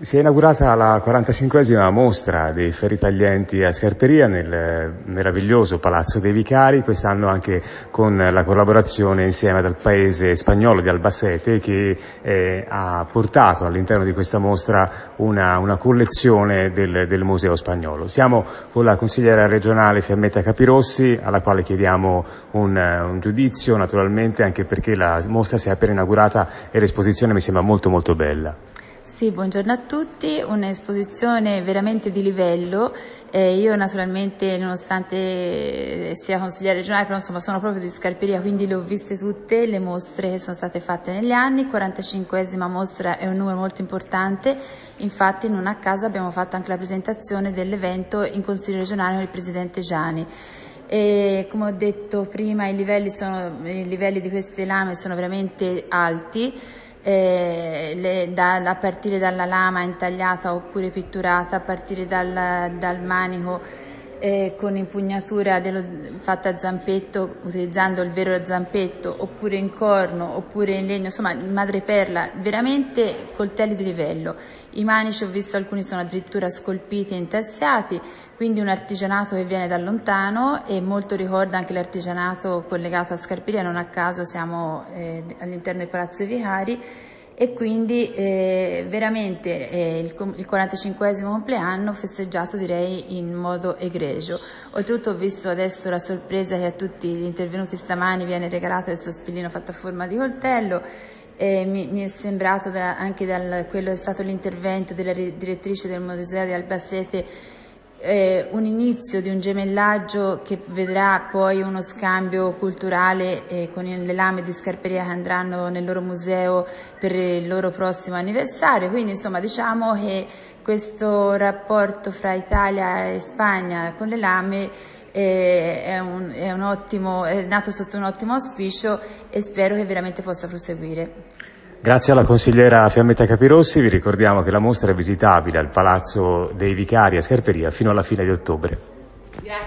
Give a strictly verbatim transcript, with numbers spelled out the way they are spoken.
Si è inaugurata la quarantacinquesima mostra dei ferritaglienti a Scarperia nel meraviglioso Palazzo dei Vicari, quest'anno anche con la collaborazione insieme dal paese spagnolo di Albacete, che eh, ha portato all'interno di questa mostra una, una collezione del, del Museo Spagnolo. Siamo con la consigliera regionale Fiammetta Capirossi, alla quale chiediamo un, un giudizio, naturalmente, anche perché la mostra si è appena inaugurata e l'esposizione mi sembra molto molto bella. Sì, buongiorno a tutti, un'esposizione veramente di livello. Eh, io naturalmente, nonostante sia consigliere regionale, però insomma sono proprio di Scarperia, quindi le ho viste tutte le mostre che sono state fatte negli anni. quarantacinquesima mostra è un numero molto importante, infatti non a caso abbiamo fatto anche la presentazione dell'evento in Consiglio regionale con il Presidente Giani. E come ho detto prima, i livelli, sono, i livelli di queste lame sono veramente alti. Eh, le, da, a partire dalla lama intagliata oppure pitturata, a partire dal, dal manico eh, con impugnatura dello, fatta a zampetto, utilizzando il vero zampetto, oppure in corno, oppure in legno, insomma madreperla, veramente coltelli di livello. I manici, ho visto alcuni sono addirittura scolpiti e intarsiati, quindi un artigianato che viene da lontano e molto ricorda anche l'artigianato collegato a Scarperia, non a caso siamo eh, all'interno del Palazzo dei Vicari, e quindi eh, veramente eh, il, il quarantacinquesimo compleanno festeggiato, direi, in modo egregio. Oltretutto ho visto adesso la sorpresa che a tutti gli intervenuti stamani viene regalato questo spillino fatto a forma di coltello. Eh, mi, mi è sembrato da, anche da quello che è stato l'intervento della direttrice del Museo di Albacete Eh, un inizio di un gemellaggio che vedrà poi uno scambio culturale eh, con le lame di Scarperia che andranno nel loro museo per il loro prossimo anniversario. Quindi insomma diciamo che questo rapporto fra Italia e Spagna con le lame eh, è, un, è, un ottimo, è nato sotto un ottimo auspicio e spero che veramente possa proseguire. Grazie alla consigliera Fiammetta Capirossi. Vi ricordiamo che la mostra è visitabile al Palazzo dei Vicari a Scarperia fino alla fine di ottobre.